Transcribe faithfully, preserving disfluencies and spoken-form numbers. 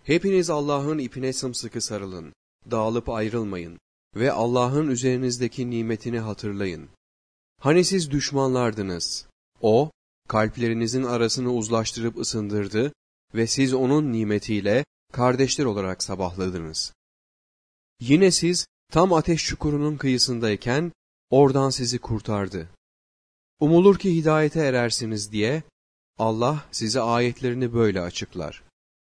Hepiniz Allah'ın ipine sımsıkı sarılın, dağılıp ayrılmayın ve Allah'ın üzerinizdeki nimetini hatırlayın. Hani siz düşmanlardınız, O, kalplerinizin arasını uzlaştırıp ısındırdı ve siz onun nimetiyle kardeşler olarak sabahladınız. Yine siz tam ateş çukurunun kıyısındayken oradan sizi kurtardı. Umulur ki hidayete erersiniz diye Allah size ayetlerini böyle açıklar.